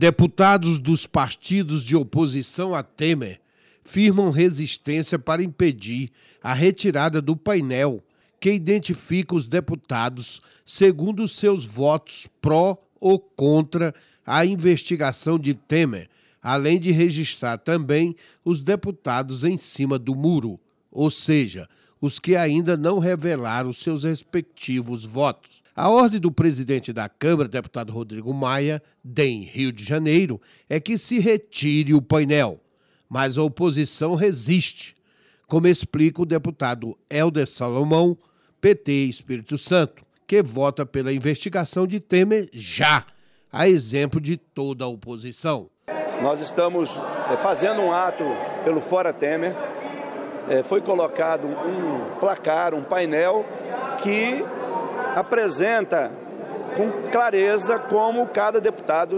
Deputados dos partidos de oposição a Temer firmam resistência para impedir a retirada do painel que identifica os deputados segundo seus votos pró ou contra a investigação de Temer, além de registrar também os deputados em cima do muro, ou seja, os que ainda não revelaram seus respectivos votos. A ordem do presidente da Câmara, deputado Rodrigo Maia, DEM Rio de Janeiro, é que se retire o painel, mas a oposição resiste, como explica o deputado Helder Salomão, PT Espírito Santo, que vota pela investigação de Temer já, a exemplo de toda a oposição. Nós estamos fazendo um ato pelo Fora Temer. Foi colocado um placar, um painel que apresenta com clareza como cada deputado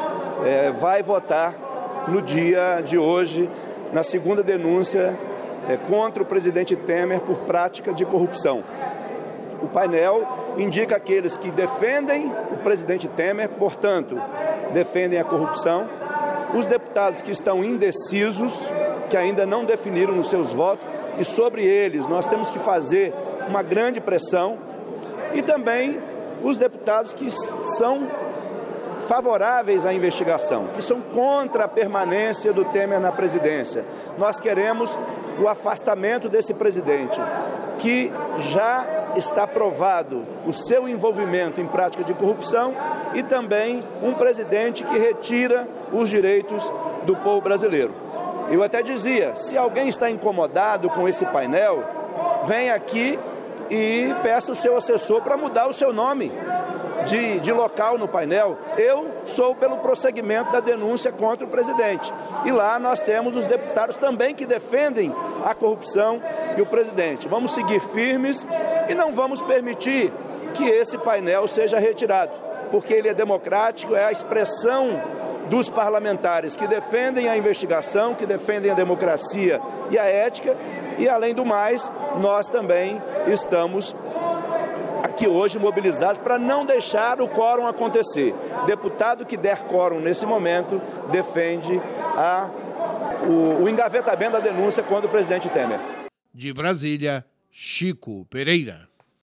vai votar no dia de hoje, na segunda denúncia contra o presidente Temer por prática de corrupção. O painel indica aqueles que defendem o presidente Temer, portanto, defendem a corrupção, os deputados que estão indecisos, que ainda não definiram os seus votos, e sobre eles nós temos que fazer uma grande pressão, e também os deputados que são favoráveis à investigação, que são contra a permanência do Temer na presidência. Nós queremos o afastamento desse presidente, que já está provado o seu envolvimento em prática de corrupção, e também um presidente que retira os direitos do povo brasileiro. Eu até dizia, se alguém está incomodado com esse painel, vem aqui e peça o seu assessor para mudar o seu nome de local no painel. Eu sou pelo prosseguimento da denúncia contra o presidente. E lá nós temos os deputados também que defendem a corrupção e o presidente. Vamos seguir firmes e não vamos permitir que esse painel seja retirado, porque ele é democrático, é a expressão dos parlamentares que defendem a investigação, que defendem a democracia e a ética, e além do mais, nós também estamos aqui hoje mobilizados para não deixar o quórum acontecer. Deputado que der quórum nesse momento defende o engavetamento da denúncia contra o presidente Temer. De Brasília, Chico Pereira.